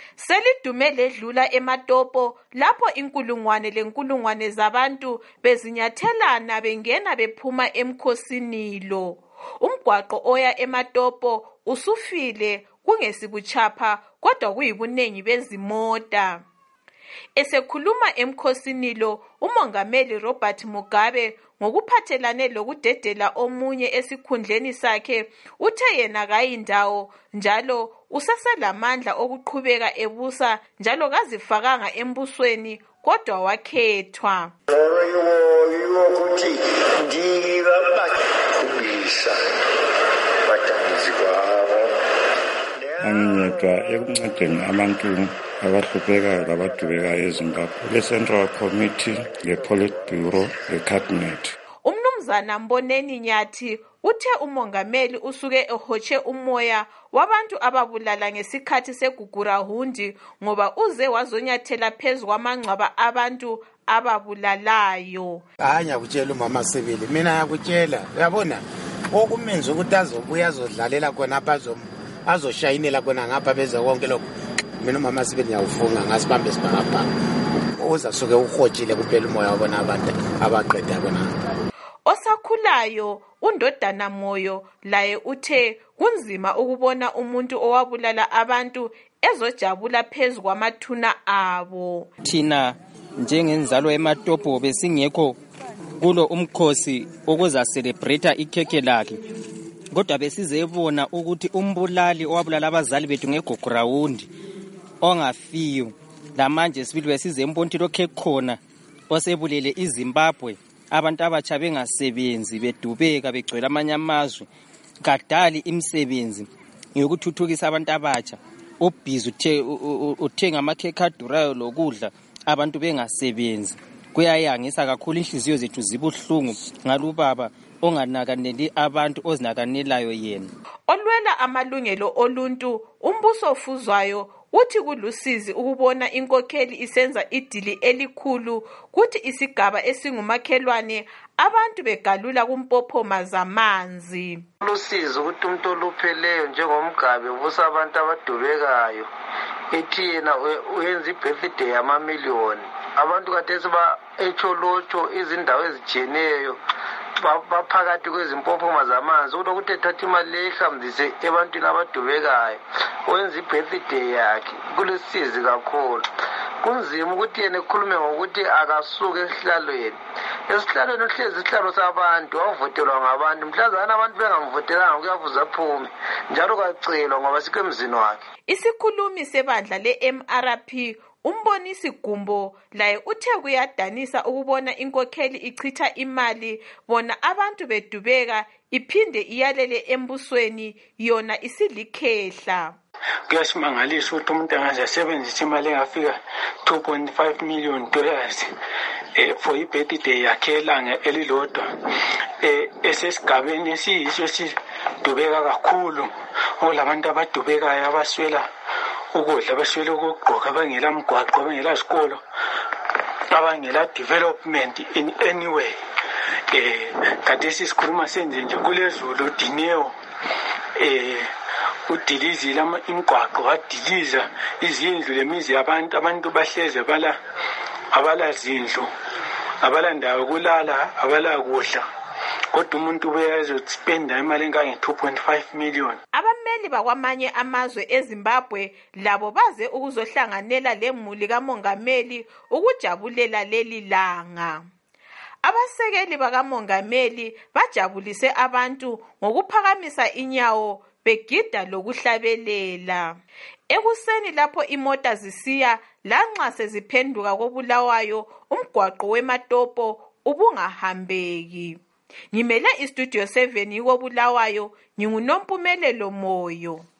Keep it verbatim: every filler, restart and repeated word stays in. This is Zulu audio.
Selidume ledlula eMatopo lapho inkulungwane lenkulungwane zabantu bezinyathelana bengena bephuma emkhosini lo. Umgwaqo oya eMatopo usufile kungesibutshapha kodwa kuyibunengi bezimota. Esekhuluma emkhosini lo, uMongameli Robert Mugabe ngokuphathelane lokudedela omunye esikhundleni sakhe uthe yena kayindawo njalo usaselamandla okuqhubeka ebusa njalo kazifakanga embusweni kodwa wakhethwa. Angiyedwa ekuncedeni abantu abahluphekayo labadubekayo eZimbabwe. Le Central Committee, le Politburo, le Cabinet. UMnumzana Mboneni Nyathi uthe umongameli usuke ehotshe umoya wabantu ababulala ngesikhathi segugurahundi ngoba uze wazonyathela phezu kwamangcwaba abantu ababulalayo. Anya kutshela umama Sibili, mina yakutshela, uyabona okumenza ukuthi azobuya azodlalela khona apha azoshayinela khona ngapha beze konke lokho. Mina umama Sibili ngiyawufunga ngasibambe sibhakabhaka. Uzasuke uhotshile kuphela umoya wabona abantu abaqeda khona. Osakhulayo uNdodana Moyo laye uthe kunzima ukubona umuntu owabulala abantu ezojabula phezu kwamathuna abo. Thina njengenzalo eMatopo besingekho kulo umkhosi ukuza celebrate ikhekhe lakhe. Kodwa besizebona ukuthi umbulali owabulala abazali bethu ngegugrawundi ongafiyo lamanje sibili besizembonti lokhe khona osebulele iZimbabwe. Abantu abatsha bengasebenzi bedubeka begcwele amanye amazwe kadali imisebenzi ngokuthuthukisa abantu abatsha. Ubhizi uthe uthenga amakhekhe adurayo lokudla abantu bengasebenzi. Kuyayangisa kakhulu, inhliziyo zethu zibuhlungu ngalubaba onganakaneli abantu ozinakanelayo yena. Olwela amalungelo oluntu umbuso ofuzwayo uthi kulusizi ukubona inkokheli isenza idili elikhulu kuthi isigaba esingumakhelwane abantu begalula kumpophoma zamanzi. Lusizi ukuthi umuntu olupheleyo njengomgabe ubusa abantu abadubekayo ethi yena uyenza ibirthday yamamiliyoni. Abantu kathesi ba echolocho izindawo ezijiyeneyo baphakathi kwezimpophoma zamanzi ukuthi ethatha imali lehambise ebantwini abadubekayo wenza ibirthday yakhe. Kulisizi kakhulu. Kunzima ukuthi yena ekhulume ngokuthi akasuke esihlalweni. Esihlalweni uhlezi isihlalo sabantu wavotelwa ngabantu. Mhlazana abantu bengamvotelanga kuyavuza aphume njalo kacelwa ngoba sikho emzini wakhe. Isikhulumi sebandla le-M R P uMbonisi Gumbo laye uthe kuyadanisa ukubona inkokheli ichitha imali bona abantu bedubeka iphinde iyalele embusweni yona isilikhehla. Kuyasimangalisa ukuthi umuntu angaze asebenzise imali engafika two point five million dollars eh for ibirthday yakhe elanga elilodwa eh esesigabeni esiyiso sidubeka kakhulu olabantu abadubekayo abaswela ukudla baswele ukugqoka abangela mgwaqo abangela isikolo abangela development in any way. Eh kade sisikhuluma senze nje kulezulu dineo eh udilizile ama imgwaqo wadiliza izindlu lemizi yabantu abantu bahleze bala abala zindlu abala ndawo kulala abala kudla kodwa umuntu ubeyazospenda imali engange two point five million. Abameli bakwamanye amazwe eZimbabwe labo baze ukuzohlanganela lemuli kamongameli ukujabulela leli langa. Abasekeli bakamongameli bajabulise abantu ngokuphakamisa inyawo begida lokuhlabelela. Ekuseni lapho imota zisiya lanxa seziphenduka koBulawayo umgwaqo weMatopo ubungahambeki. Ngimele iStudio seven koBulawayo, nginguNompumelelo Moyo.